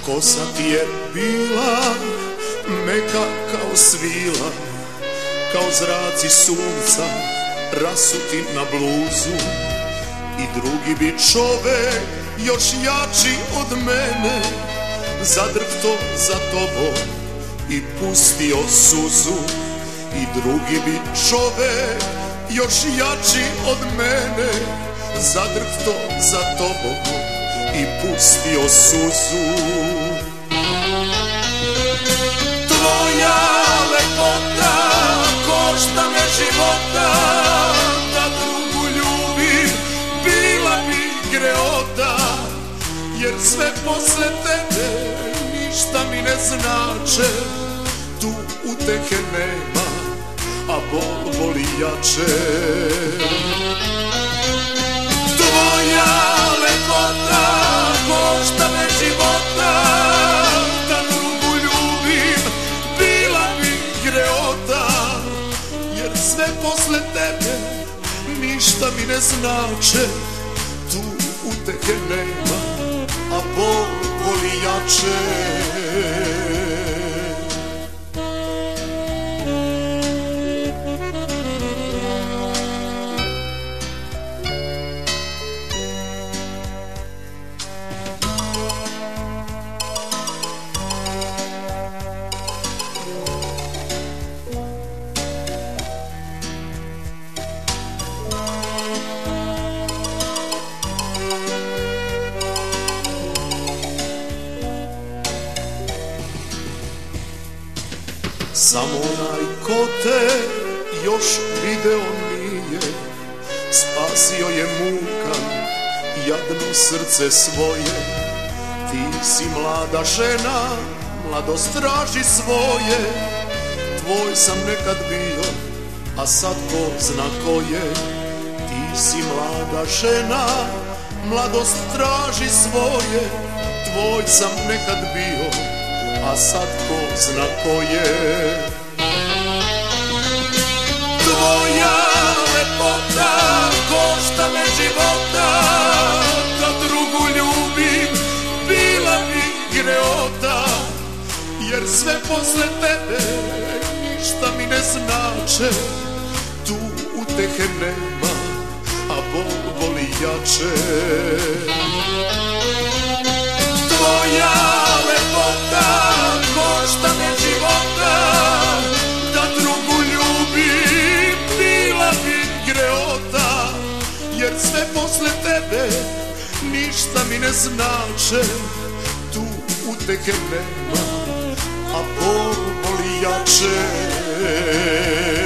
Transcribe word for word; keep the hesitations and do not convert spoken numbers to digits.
Kosa ti je bila meka kao svila, kao zraci sunca rasuti na bluzu. I drugi bi čovek još jači od mene zadrhto za tobom i pustio suzu. I drugi bi čovek još jači od mene zadrhto za tobom i pustio suzu. Tvoja lepota košta me života, da drugu ljubim bila bi greota. Jer sve posle tebe ništa mi ne znače, tu utehe nema, a bol boli jače. Tvoja lepota košta me života, da drugu ljubim bila bi greota. Jer sve posle tebe ništa mi ne znače, tu utehe nema, a bol boli jače. Samo onaj ko te još video nije, spasio je muka jadno srce svoje. Ti si mlada žena, mladost traži svoje. Tvoj sam nekad bio, a sad ko zna ko je. Ti si mlada žena, mladost traži svoje. Tvoj sam nekad bio, a sad ko zna ko je. Tvoja lepota košta me života, da drugu ljubim bila bi greota. Jer sve posle tebe ništa mi ne znače, tu utehe nema, a bol boli jače. Tvoja lepota košta me života, da drugu ljubim bila bi greota. Jer sve posle tebe ništa mi ne znače, tu utehe nema, a bol boli jače.